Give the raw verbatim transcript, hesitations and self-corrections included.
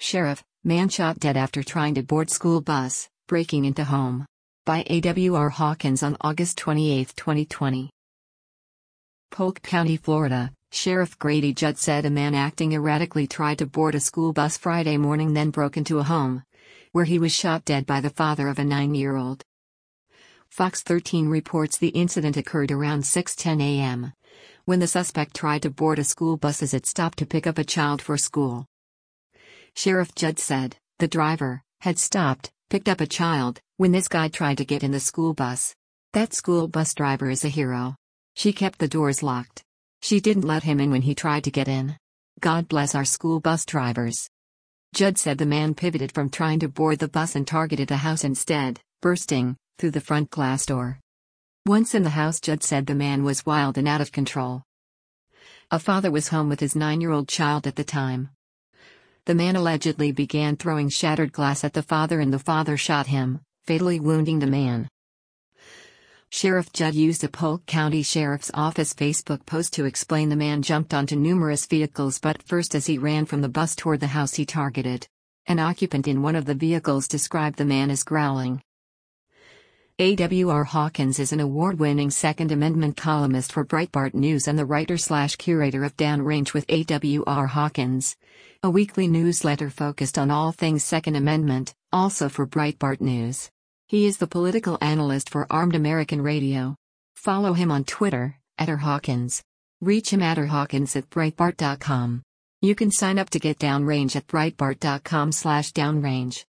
Sheriff, man shot dead after trying to board school bus, breaking into home. By A W R Hawkins on August twenty-eighth, twenty twenty. Polk County, Florida, Sheriff Grady Judd said a man acting erratically tried to board a school bus Friday morning, then broke into a home, where he was shot dead by the father of a nine-year-old. Fox thirteen reports the incident occurred around six ten a m, when the suspect tried to board a school bus as it stopped to pick up a child for school. Sheriff Judd said the driver had stopped, picked up a child, when this guy tried to get in the school bus. That school bus driver is a hero. She kept the doors locked. She didn't let him in when he tried to get in. God bless our school bus drivers. Judd said the man pivoted from trying to board the bus and targeted a house instead, bursting through the front glass door. Once in the house, Judd said the man was wild and out of control. A father was home with his nine-year-old child at the time. The man allegedly began throwing shattered glass at the father and the father shot him, fatally wounding the man. Sheriff Judd used a Polk County Sheriff's Office Facebook post to explain the man jumped onto numerous vehicles, but first as he ran from the bus toward the house he targeted. An occupant in one of the vehicles described the man as growling. A W R Hawkins is an award-winning Second Amendment columnist for Breitbart News and the writer-slash-curator of Downrange with A W R Hawkins, a weekly newsletter focused on all things Second Amendment, also for Breitbart News. He is the political analyst for Armed American Radio. Follow him on Twitter, at R Hawkins. Reach him at r hawkins at breitbart dot com. You can sign up to get Downrange at breitbart dot com slash downrange.